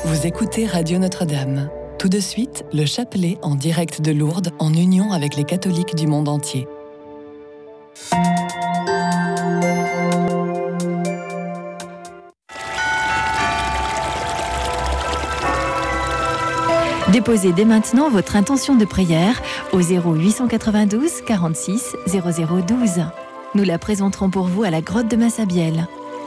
Vous écoutez Radio Notre-Dame. Tout de suite, le chapelet en direct de Lourdes en union avec les catholiques du monde entier. Déposez dès maintenant votre intention de prière au 0892 46 0012. Nous la présenterons pour vous à la grotte de Massabielle.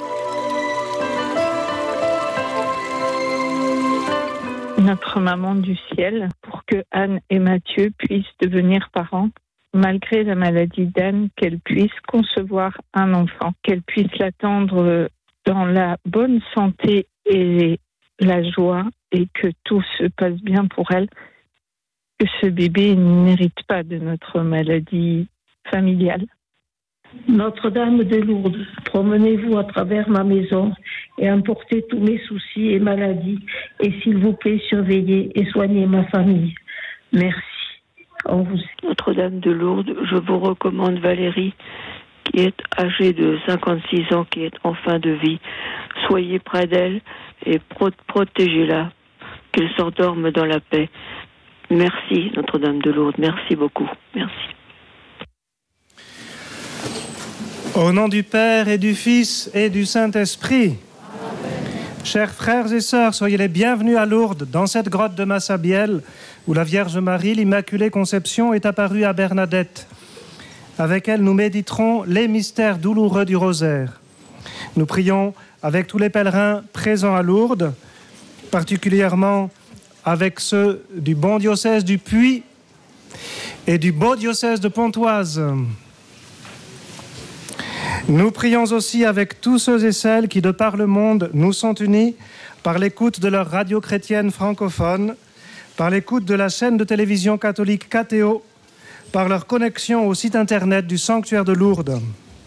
Notre maman du ciel, pour que Anne et Mathieu puissent devenir parents, malgré la maladie d'Anne, qu'elle puisse concevoir un enfant, qu'elle puisse l'attendre dans la bonne santé et la joie, et que tout se passe bien pour elle, que ce bébé n'hérite pas de notre maladie familiale. Notre-Dame de Lourdes, promenez-vous à travers ma maison et emportez tous mes soucis et maladies, et s'il vous plaît, surveillez et soignez ma famille. Merci. Notre-Dame de Lourdes, je vous recommande Valérie, qui est âgée de 56 ans, qui est en fin de vie. Soyez près d'elle et protégez-la, qu'elle s'endorme dans la paix. Merci, Notre-Dame de Lourdes. Merci beaucoup. Merci. Au nom du Père et du Fils et du Saint-Esprit. Chers frères et sœurs, soyez les bienvenus à Lourdes, dans cette grotte de Massabielle, où la Vierge Marie, l'Immaculée Conception, est apparue à Bernadette. Avec elle, nous méditerons les mystères douloureux du rosaire. Nous prions avec tous les pèlerins présents à Lourdes, particulièrement avec ceux du bon diocèse du Puy et du beau diocèse de Pontoise. Nous prions aussi avec tous ceux et celles qui, de par le monde, nous sont unis par l'écoute de leur radio chrétienne francophone, par l'écoute de la chaîne de télévision catholique KTO, par leur connexion au site internet du sanctuaire de Lourdes.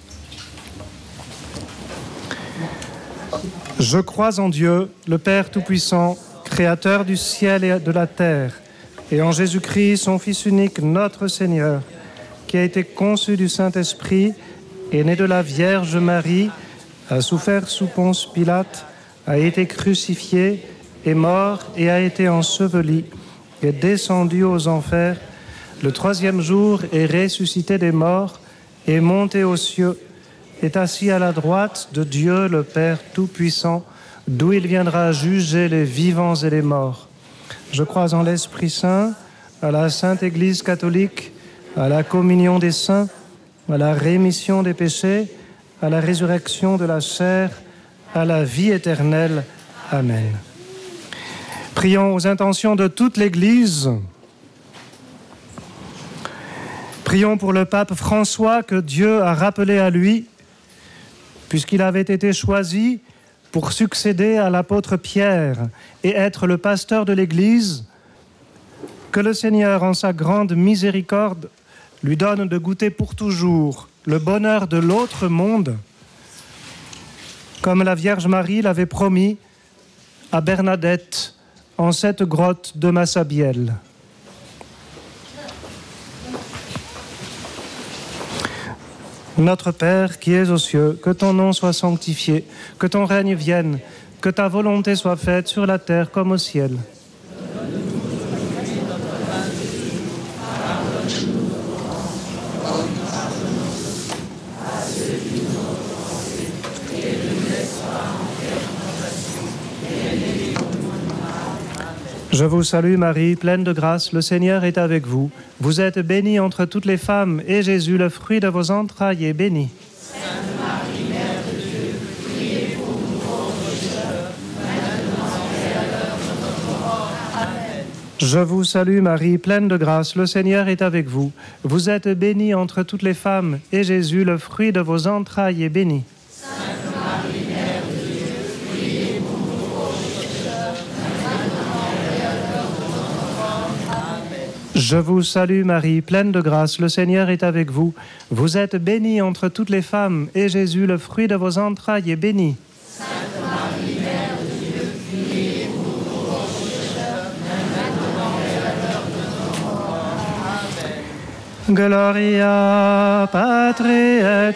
Je crois en Dieu, le Père Tout-Puissant, Créateur du ciel et de la terre, et en Jésus-Christ, son Fils unique, notre Seigneur, qui a été conçu du Saint-Esprit, est né de la Vierge Marie, a souffert sous Ponce Pilate, a été crucifié, est mort et a été enseveli, est descendu aux enfers, le troisième jour est ressuscité des morts, est monté aux cieux, est assis à la droite de Dieu le Père Tout-Puissant, d'où il viendra juger les vivants et les morts. Je crois en l'Esprit Saint, à la Sainte Église catholique, à la communion des saints, à la rémission des péchés, à la résurrection de la chair, à la vie éternelle. Amen. Prions aux intentions de toute l'Église. Prions pour le pape François, que Dieu a rappelé à lui, puisqu'il avait été choisi pour succéder à l'apôtre Pierre et être le pasteur de l'Église. Que le Seigneur, en sa grande miséricorde, lui donne de goûter pour toujours le bonheur de l'autre monde, comme la Vierge Marie l'avait promis à Bernadette en cette grotte de Massabielle. Notre Père qui es aux cieux, que ton nom soit sanctifié, que ton règne vienne, que ta volonté soit faite sur la terre comme au ciel. Je vous salue Marie, pleine de grâce, le Seigneur est avec vous. Vous êtes bénie entre toutes les femmes, et Jésus, le fruit de vos entrailles, est béni. Sainte Marie, Mère de Dieu, priez pour nous pauvres pécheurs, maintenant et à l'heure de notre mort. Amen. Je vous salue Marie, pleine de grâce, le Seigneur est avec vous. Vous êtes bénie entre toutes les femmes, et Jésus, le fruit de vos entrailles, est béni. Je vous salue Marie, pleine de grâce, le Seigneur est avec vous. Vous êtes bénie entre toutes les femmes, et Jésus, le fruit de vos entrailles, est béni. Sainte Marie, Mère de Dieu, priez pour nous pauvres pécheurs, maintenant et à l'heure de notre mort. Amen. Gloria Patri et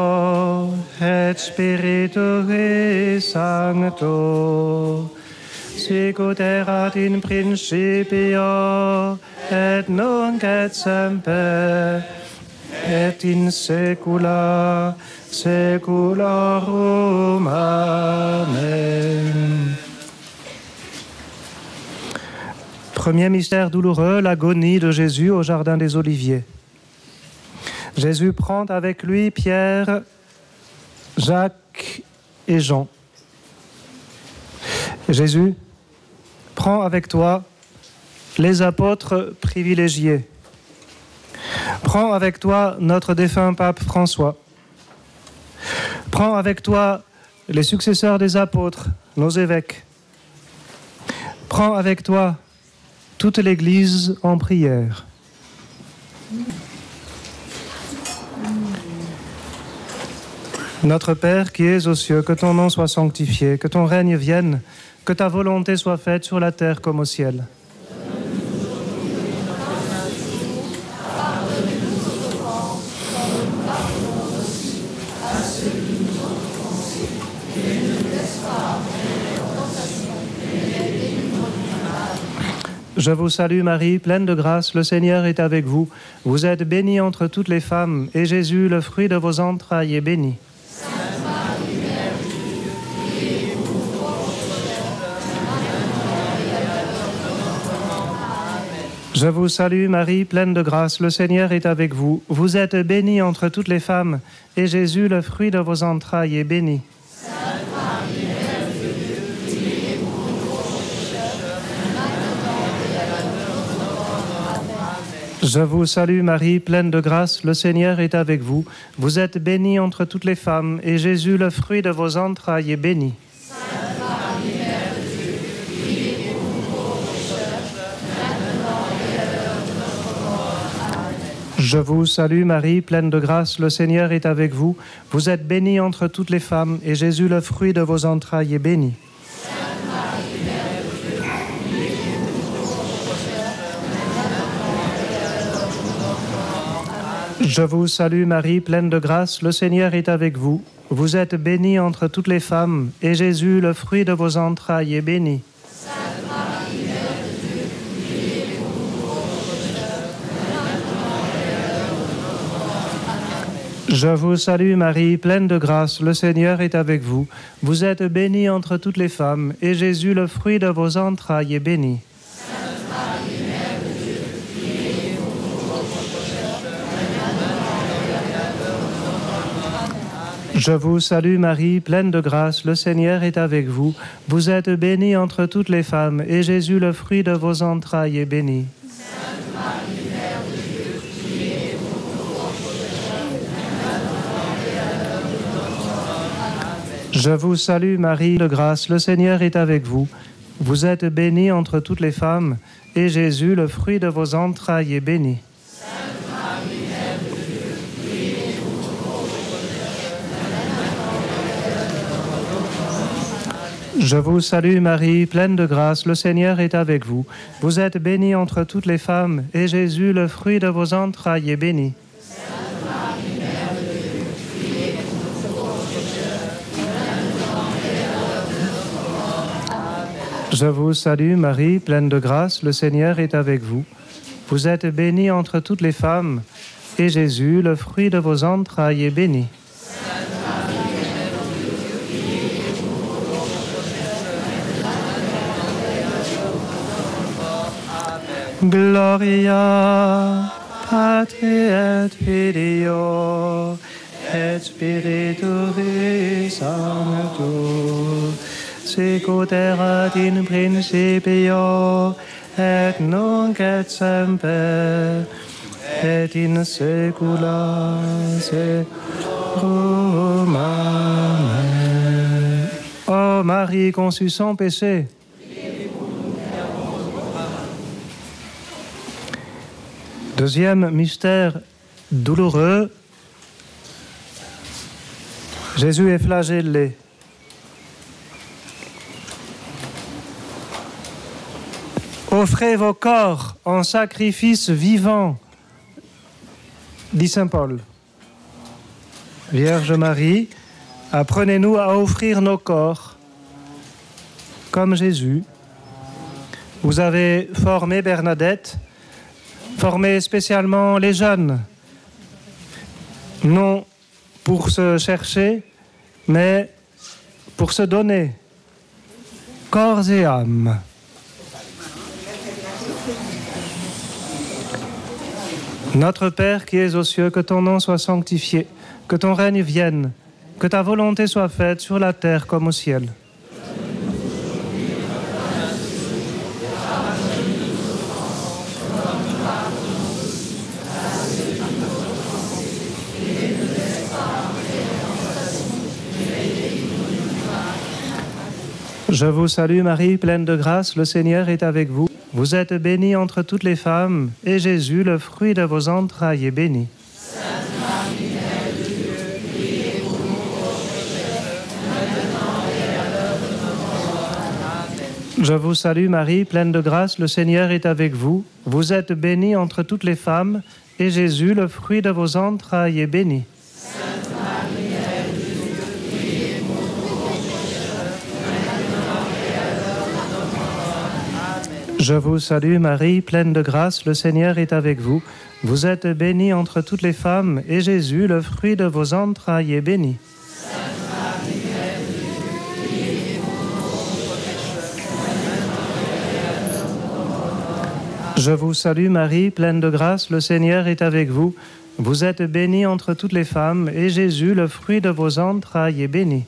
Filio et Spiritui Sancto. sicut erat in principio, et nunc et semper, et in saecula saeculorum. Amen. Premier mystère douloureux, l'agonie de Jésus au jardin des Oliviers. Jésus prend avec lui Pierre, Jacques et Jean. Jésus, prends avec toi les apôtres privilégiés. Prends avec toi notre défunt pape François. Prends avec toi les successeurs des apôtres, nos évêques. Prends avec toi toute l'Église en prière. Notre Père qui es aux cieux, que ton nom soit sanctifié, que ton règne vienne, que ta volonté soit faite sur la terre comme au ciel. Je vous salue Marie, pleine de grâce, le Seigneur est avec vous. Vous êtes bénie entre toutes les femmes, et Jésus, le fruit de vos entrailles, est béni. Sainte Marie, Mère de Dieu, priez pour nous pauvres pécheurs, maintenant et à l'heure de notre mort. Amen. Je vous salue Marie, pleine de grâce, le Seigneur est avec vous. Vous êtes bénie entre toutes les femmes, et Jésus, le fruit de vos entrailles, est béni. Sainte Marie, Mère de Dieu, priez pour nous pauvres pécheurs, maintenant et à l'heure de notre mort. Amen. Je vous salue Marie, pleine de grâce, le Seigneur est avec vous. Vous êtes bénie entre toutes les femmes, et Jésus, le fruit de vos entrailles, est béni. Sainte Marie, Mère de Dieu, priez pour nous pauvres pécheurs, maintenant et à l'heure de notre mort. Amen. Je vous salue Marie, pleine de grâce, le Seigneur est avec vous. Vous êtes bénie entre toutes les femmes, et Jésus, le fruit de vos entrailles, est béni. Sainte Marie, Mère de Dieu, priez pour nous pauvres pécheurs, maintenant et à l'heure de notre mort. Amen. Je vous salue Marie, pleine de grâce, le Seigneur est avec vous. Vous êtes bénie entre toutes les femmes, et Jésus, le fruit de vos entrailles, est béni. Sainte Marie, Mère de Dieu, priez pour nous pauvres pécheurs, maintenant et à l'heure de notre mort. Amen. Je vous salue Marie, pleine de grâce, le Seigneur est avec vous. Vous êtes bénie entre toutes les femmes, et Jésus, le fruit de vos entrailles, est béni. Sainte Marie, Mère de Dieu, priez pour nous pauvres pécheurs, maintenant et à l'heure de notre mort. Amen. Je vous salue Marie, pleine de grâce, le Seigneur est avec vous. Vous êtes bénie entre toutes les femmes, et Jésus, le fruit de vos entrailles, est béni. Sainte Marie, Mère de Dieu, priez pour nous pauvres pécheurs, maintenant et à l'heure de notre mort. Amen. Je vous salue Marie, de grâce, le Seigneur est avec vous. Vous êtes bénie entre toutes les femmes, et Jésus, le fruit de vos entrailles, est béni. Sainte Marie, Mère de Dieu, priez pour nous pauvres pécheurs, maintenant et à l'heure de notre mort. Amen. Je vous salue Marie, pleine de grâce, le Seigneur est avec vous. Vous êtes bénie entre toutes les femmes, et Jésus, le fruit de vos entrailles, est béni. Sainte Marie, Mère de Dieu, priez pour nous pauvres pécheurs, maintenant et à l'heure de notre mort. Amen. Je vous salue Marie, pleine de grâce, le Seigneur est avec vous. Vous êtes bénie entre toutes les femmes, et Jésus, le fruit de vos entrailles, est béni. Sainte Marie, Mère de Dieu, priez pour nous pauvres pécheurs, maintenant et à l'heure de notre mort. Amen. Gloria Patri et Filio et Spiritui Sancto, sicut erat in principio et nunc et semper et in saecula saeculorum. Amen. Ô Marie conçue sans péché, deuxième mystère douloureux, Jésus est flagellé. Offrez vos corps en sacrifice vivant, dit saint Paul. Vierge Marie, apprenez-nous à offrir nos corps, comme Jésus, Vous avez formé Bernadette, formé spécialement les jeunes, non pour se chercher, mais pour se donner, corps et âme. Notre Père qui es aux cieux, que ton nom soit sanctifié, que ton règne vienne, que ta volonté soit faite sur la terre comme au ciel. Je vous salue Marie, pleine de grâce, le Seigneur est avec vous. Vous êtes bénie entre toutes les femmes, et Jésus, le fruit de vos entrailles, est béni. Sainte Marie, Mère de Dieu, priez pour nous pauvres pécheurs, maintenant et à l'heure de notre mort. Amen. Je vous salue Marie, pleine de grâce, le Seigneur est avec vous. Vous êtes bénie entre toutes les femmes, et Jésus, le fruit de vos entrailles, est béni. Sainte Marie, Mère de Dieu, priez pour nous pauvres pécheurs, maintenant et à l'heure de notre mort. Amen. Je vous salue Marie, pleine de grâce, le Seigneur est avec vous. Vous êtes bénie entre toutes les femmes, et Jésus, le fruit de vos entrailles, est béni. Sainte Marie, Mère de Dieu, priez pour nous pauvres pécheurs, maintenant et à l'heure de notre mort. Je vous salue Marie, pleine de grâce, le Seigneur est avec vous. Vous êtes bénie entre toutes les femmes, et Jésus, le fruit de vos entrailles, est béni.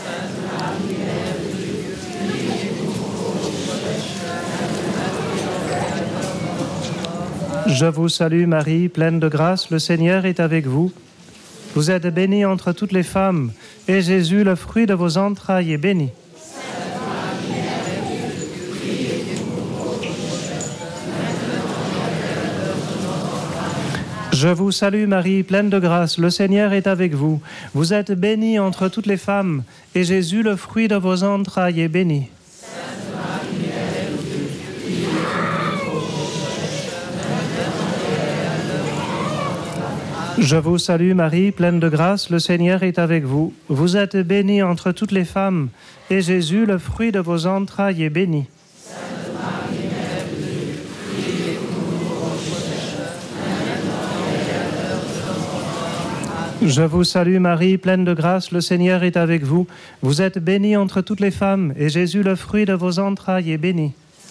Je vous salue Marie, pleine de grâce, le Seigneur est avec vous. Vous êtes bénie entre toutes les femmes, et Jésus, le fruit de vos entrailles, est béni. Je vous salue Marie, pleine de grâce, le Seigneur est avec vous. Vous êtes bénie entre toutes les femmes, et Jésus, le fruit de vos entrailles, est béni. Je vous salue Marie, pleine de grâce, le Seigneur est avec vous. Vous êtes bénie entre toutes les femmes, et Jésus, le fruit de vos entrailles, est béni. Je vous salue Marie, pleine de grâce, le Seigneur est avec vous. Vous êtes bénie entre toutes les femmes, et Jésus, le fruit de vos entrailles, est béni.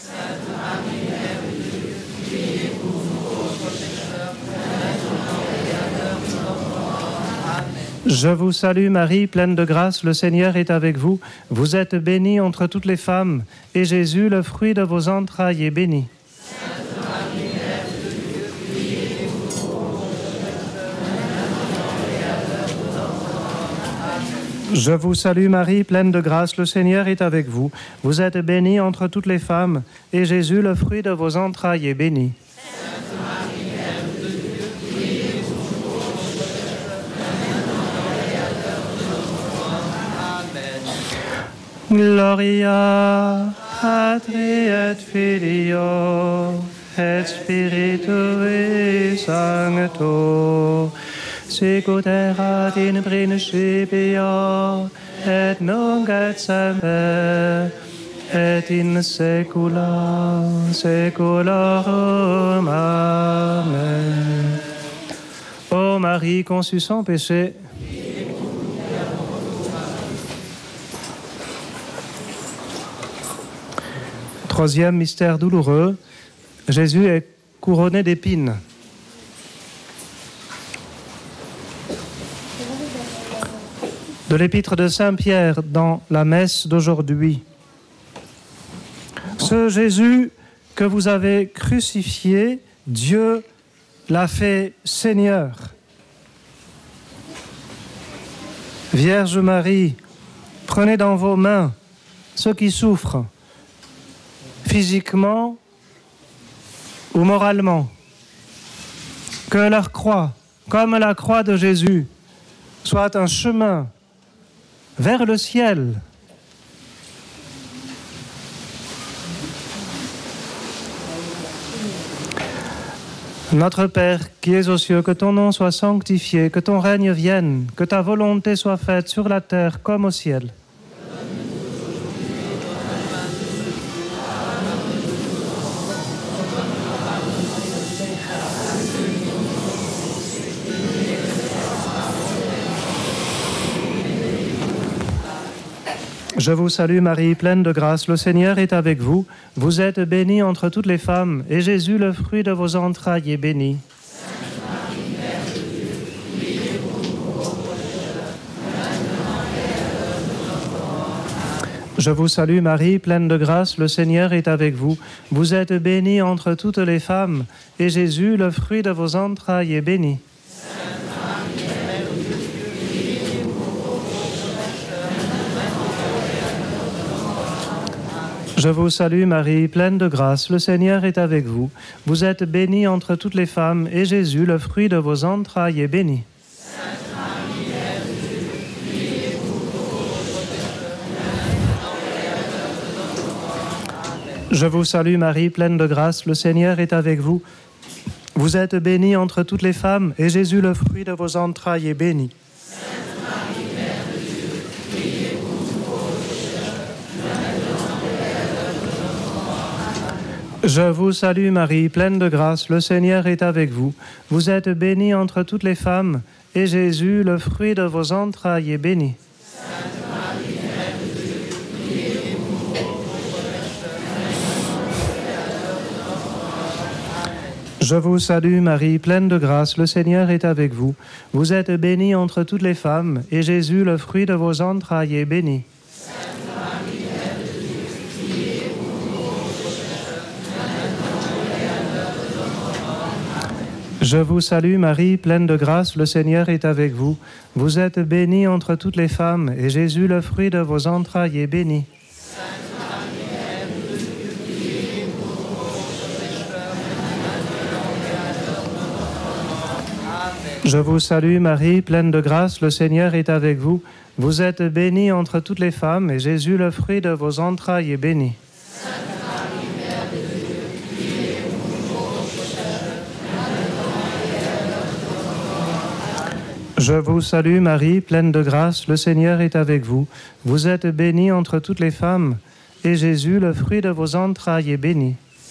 Je vous salue Marie, pleine de grâce, le Seigneur est avec vous. Vous êtes bénie entre toutes les femmes, et Jésus, le fruit de vos entrailles, est béni. Je vous salue Marie, pleine de grâce, le Seigneur est avec vous. Vous êtes bénie entre toutes les femmes, et Jésus, le fruit de vos entrailles, est béni. Gloria Patri et Filio et Spiritui Sancto, sicut erat in principio et nunc et semper et in saecula saeculorum. Amen. Ô Marie conçue sans péché, troisième mystère douloureux, Jésus est couronné d'épines. De l'épître de Saint Pierre dans la messe d'aujourd'hui. Ce Jésus que vous avez crucifié, Dieu l'a fait Seigneur. Vierge Marie, prenez dans vos mains ceux qui souffrent, physiquement ou moralement. Que leur croix, comme la croix de Jésus, soit un chemin vers le ciel. Notre Père, qui es aux cieux, que ton nom soit sanctifié, que ton règne vienne, que ta volonté soit faite sur la terre comme au ciel. Je vous salue Marie, pleine de grâce, le Seigneur est avec vous. Vous êtes bénie entre toutes les femmes, et Jésus, le fruit de vos entrailles, est béni. Je vous salue Marie, pleine de grâce, le Seigneur est avec vous. Vous êtes bénie entre toutes les femmes, et Jésus, le fruit de vos entrailles, est béni. Je vous salue Marie, pleine de grâce, le Seigneur est avec vous. Vous êtes bénie entre toutes les femmes, et Jésus, le fruit de vos entrailles, est béni. Je vous salue Marie, pleine de grâce, le Seigneur est avec vous. Vous êtes bénie entre toutes les femmes, et Jésus, le fruit de vos entrailles, est béni. Je vous salue Marie, pleine de grâce, le Seigneur est avec vous. Vous êtes bénie entre toutes les femmes, et Jésus, le fruit de vos entrailles, est béni. Je vous salue Marie, pleine de grâce, le Seigneur est avec vous. Vous êtes bénie entre toutes les femmes, et Jésus, le fruit de vos entrailles, est béni. Je vous salue Marie, pleine de grâce, le Seigneur est avec vous. Vous êtes bénie entre toutes les femmes, et Jésus, le fruit de vos entrailles, est béni. Je vous salue Marie, pleine de grâce, le Seigneur est avec vous. Vous êtes bénie entre toutes les femmes, et Jésus, le fruit de vos entrailles, est béni. Je vous salue Marie, pleine de grâce, le Seigneur est avec vous. Vous êtes bénie entre toutes les femmes, et Jésus, le fruit de vos entrailles, est béni.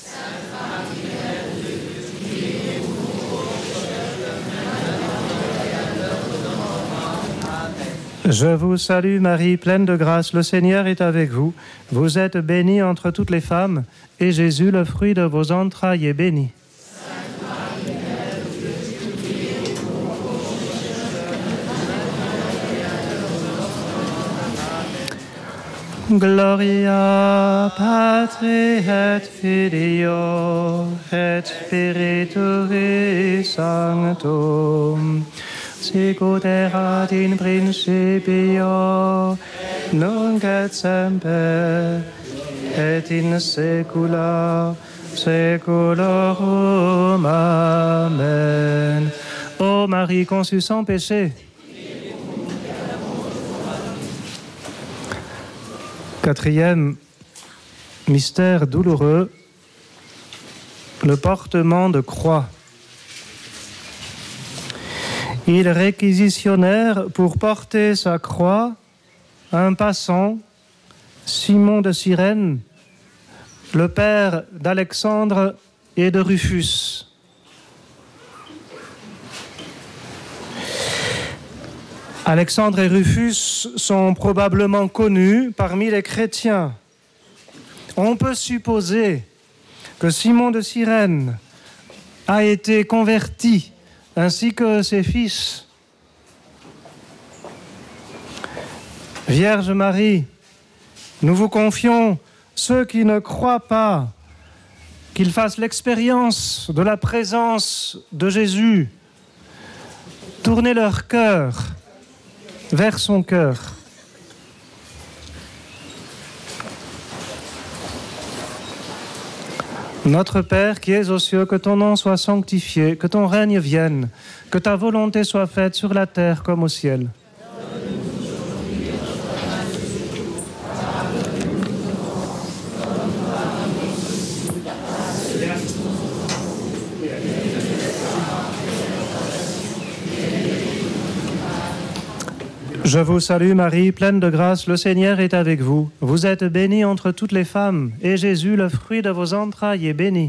Je vous salue Marie, pleine de grâce, le Seigneur est avec vous. Vous êtes bénie entre toutes les femmes, et Jésus, le fruit de vos entrailles, est béni. Gloria Patri et Filio et Spiritui Sanctum. Sicut erat in principio, nunc et semper, et in saecula saeculorum. Amen. Ô Marie conçue sans péché. Quatrième mystère douloureux, le portement de croix. Ils réquisitionnèrent pour porter sa croix un passant, Simon de Cyrène, le père d'Alexandre et de Rufus. Alexandre et Rufus sont probablement connus parmi les chrétiens. On peut supposer que Simon de Cyrène a été converti, ainsi que ses fils. Vierge Marie, nous vous confions ceux qui ne croient pas, qu'ils fassent l'expérience de la présence de Jésus. Tournez leur cœur vers son cœur. Notre Père qui es aux cieux, que ton nom soit sanctifié, que ton règne vienne, que ta volonté soit faite sur la terre comme au ciel. Je vous salue Marie, pleine de grâce, le Seigneur est avec vous. Vous êtes bénie entre toutes les femmes, et Jésus, le fruit de vos entrailles, est béni.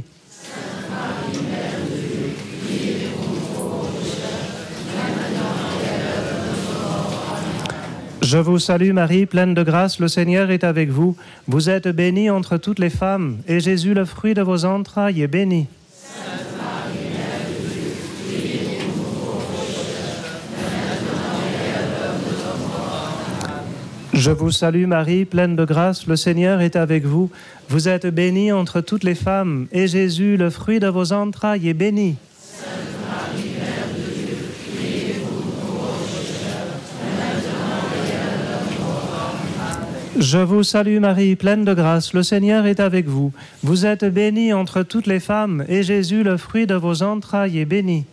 Je vous salue Marie, pleine de grâce, le Seigneur est avec vous. Vous êtes bénie entre toutes les femmes, et Jésus, le fruit de vos entrailles, est béni. Je vous salue Marie, pleine de grâce, le Seigneur est avec vous. Vous êtes bénie entre toutes les femmes, et Jésus, le fruit de vos entrailles, est béni. Je vous salue Marie, pleine de grâce, le Seigneur est avec vous. Vous êtes bénie entre toutes les femmes, et Jésus, le fruit de vos entrailles, est béni.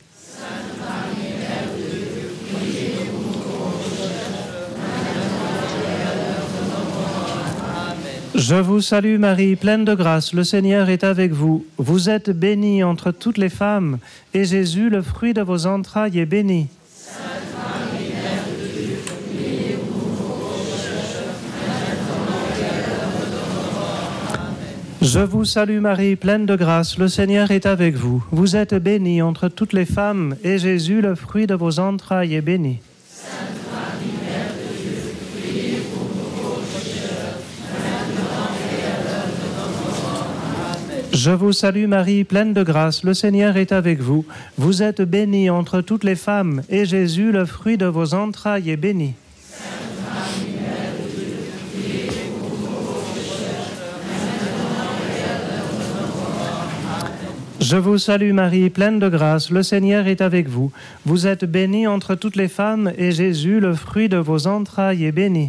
Je vous salue Marie, pleine de grâce, le Seigneur est avec vous. Vous êtes bénie entre toutes les femmes, et Jésus, le fruit de vos entrailles, est béni. Je vous salue Marie, pleine de grâce, le Seigneur est avec vous. Vous êtes bénie entre toutes les femmes, et Jésus, le fruit de vos entrailles, est béni. Je vous salue Marie, pleine de grâce, le Seigneur est avec vous. Vous êtes bénie entre toutes les femmes, et Jésus, le fruit de vos entrailles, est béni. Je vous salue Marie, pleine de grâce, le Seigneur est avec vous. Vous êtes bénie entre toutes les femmes, et Jésus, le fruit de vos entrailles, est béni.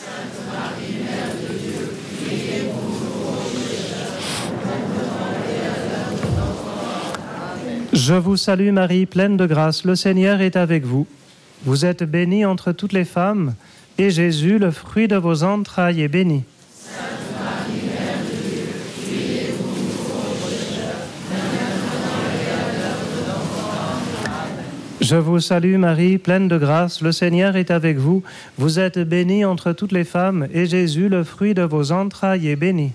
Je vous salue Marie, pleine de grâce, le Seigneur est avec vous. Vous êtes bénie entre toutes les femmes, et Jésus, le fruit de vos entrailles, est béni. Je vous salue Marie, pleine de grâce, le Seigneur est avec vous. Vous êtes bénie entre toutes les femmes, et Jésus, le fruit de vos entrailles, est béni.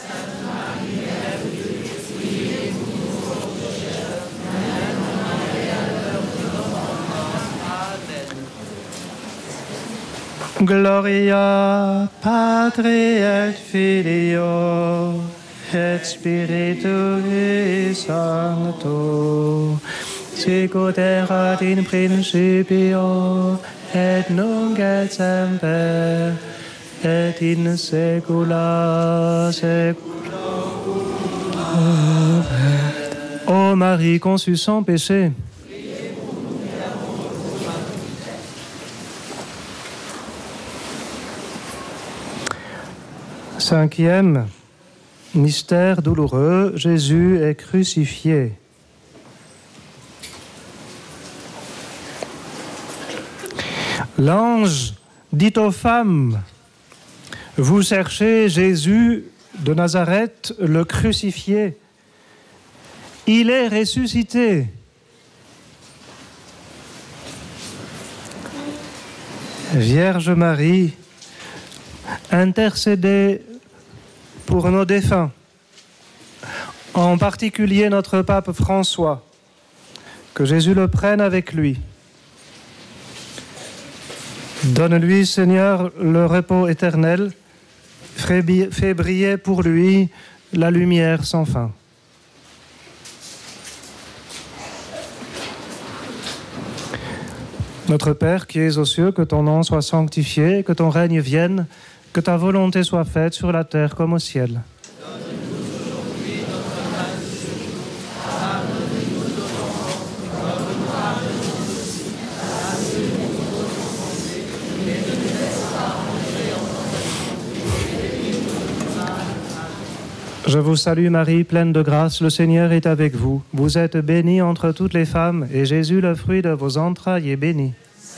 Gloria Patri et Filio et Spiritui Sancto, sicut erat in principio et nunc et semper et in saecula saeculorum. Amen. Ô Marie conçue sans péché, cinquième mystère douloureux, Jésus est crucifié. L'ange dit aux femmes, vous cherchez Jésus de Nazareth, le crucifié. Il est ressuscité. Vierge Marie, intercédez pour nos défunts, en particulier notre pape François, que Jésus le prenne avec lui. Donne-lui, Seigneur, le repos éternel, fais briller pour lui la lumière sans fin. Notre Père qui es aux cieux, que ton nom soit sanctifié, que ton règne vienne, que ta volonté soit faite sur la terre comme au ciel. Donne-nous aujourd'hui notre pain de ce jour. Pardonne-nous nos offenses, comme nous pardonnons aussi à ceux qui nous ont offensés. Et ne nous laisse pas entrer en tentation. Je vous salue Marie, pleine de grâce, le Seigneur est avec vous. Vous êtes bénie entre toutes les femmes, et Jésus, le fruit de vos entrailles, est béni.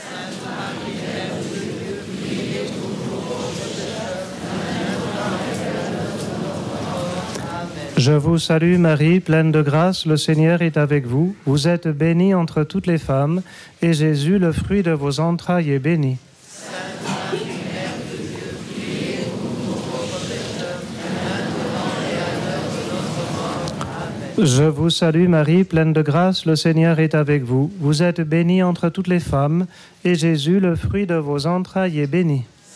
Je vous salue Marie, pleine de grâce, le Seigneur est avec vous. Vous êtes bénie entre toutes les femmes, et Jésus, le fruit de vos entrailles, est béni. Je vous salue Marie, pleine de grâce, le Seigneur est avec vous. Vous êtes bénie entre toutes les femmes, et Jésus, le fruit de vos entrailles, est béni.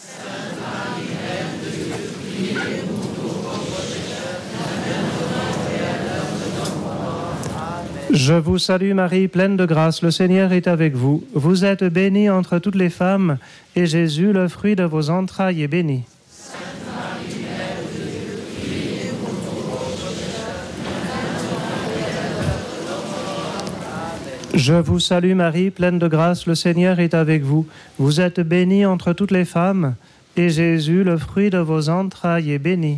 Je vous salue Marie, pleine de grâce, le Seigneur est avec vous. Vous êtes bénie entre toutes les femmes, et Jésus, le fruit de vos entrailles, est béni. Je vous salue Marie, pleine de grâce, le Seigneur est avec vous. Vous êtes bénie entre toutes les femmes, et Jésus, le fruit de vos entrailles, est béni.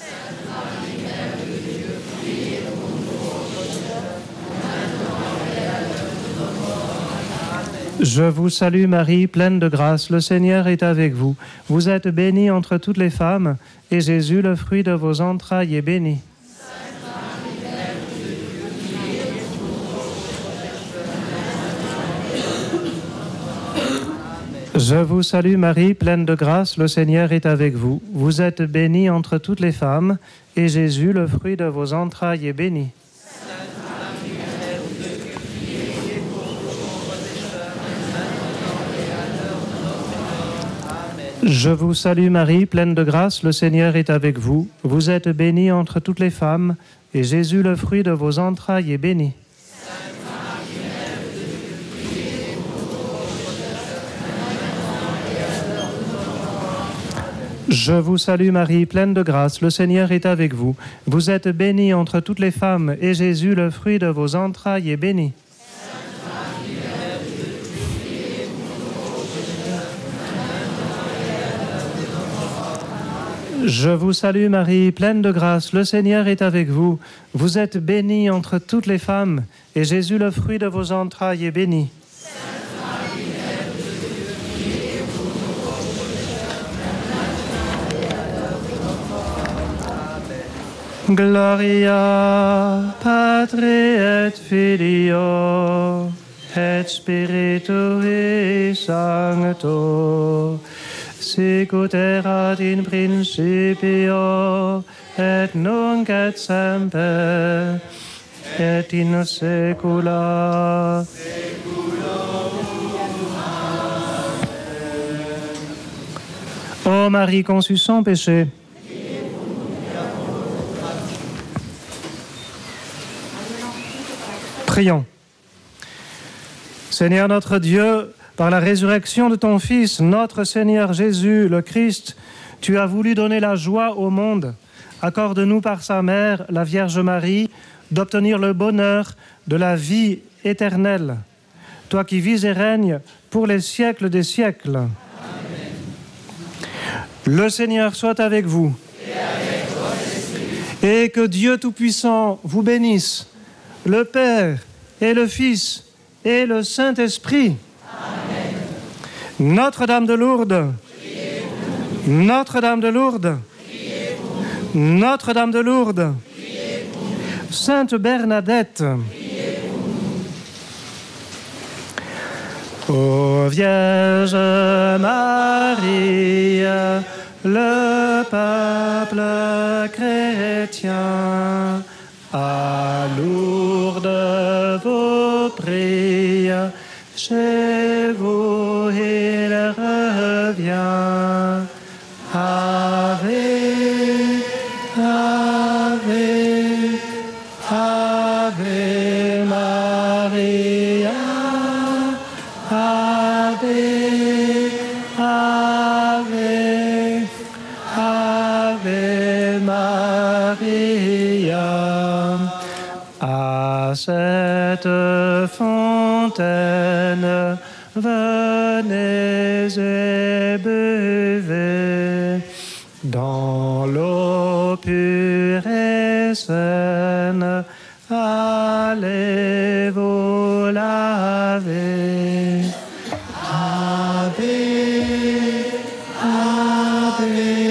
Je vous salue Marie, pleine de grâce, le Seigneur est avec vous. Vous êtes bénie entre toutes les femmes, et Jésus, le fruit de vos entrailles, est béni. Je vous salue Marie, pleine de grâce, le Seigneur est avec vous. Vous êtes bénie entre toutes les femmes, et Jésus, le fruit de vos entrailles, est béni. Je vous salue Marie, pleine de grâce, le Seigneur est avec vous. Vous êtes bénie entre toutes les femmes, et Jésus, le fruit de vos entrailles, est béni. Je vous salue Marie, pleine de grâce, le Seigneur est avec vous. Vous êtes bénie entre toutes les femmes, et Jésus, le fruit de vos entrailles, est béni. Je vous salue Marie, pleine de grâce, le Seigneur est avec vous. Vous êtes bénie entre toutes les femmes, et Jésus, le fruit de vos entrailles, est béni. Gloria Patri et Filio et Spiritui Sancto, sicut erat in principio et nunc et semper et in saecula Ô Marie conçue sans péché, prions. Seigneur notre Dieu, par la résurrection de ton Fils, notre Seigneur Jésus, le Christ, tu as voulu donner la joie au monde. Accorde-nous par sa mère, la Vierge Marie, d'obtenir le bonheur de la vie éternelle. Toi qui vis et règnes pour les siècles des siècles. Amen. Le Seigneur soit avec vous. Et avec votre esprit. Et que Dieu Tout-Puissant vous bénisse, le Père et le Fils et le Saint-Esprit. Amen. Notre-Dame de Lourdes, Notre-Dame de Lourdes, Notre-Dame de Lourdes, Sainte Bernadette, ô Vierge Marie, le peuple chrétien, à Lourdes vous prie, chez vous il revient. Ave, Ave, Ave Maria, Ave, Ave, Ave Maria. À cette fontaine, venez et buvez, dans l'eau pure et saine, allez vous laver. Ave, Ave.